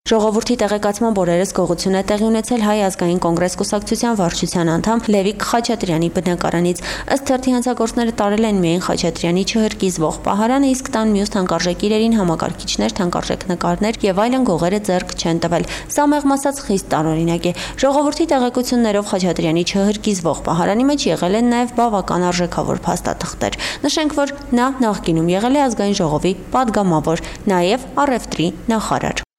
Ժողովրդի տեղեկացման օրերս գողություն է տեղի ունեցել Հայ ազգային կոնգրես կուսակցության վարչության անդամ Լևիկ Խաչատրյանի բնակարանից։ Ըստ թերթի հանցագործները տարել են միայն Խաչատրյանի չհրկիզվող պահարանը, իսկ տան մյուս թանկարժեք իրերին համակարգիչներ, թանկարժեք նկարներ եւ այլն գողերը ձեռք չեն տվել։ Սա մեղմ ասած խիստ տարօրինակ է։ Ժողովրդի տեղեկություններով Խաչատրյանի չհրկիզվող պահարանի մեջ եղել են նաեւ բավական արժեքավոր փաստաթղթեր։ Նշենք, որ նա նախկինում եղել է ազգային ժողովի պատգամավոր, նաեւ առևտրի նախարար։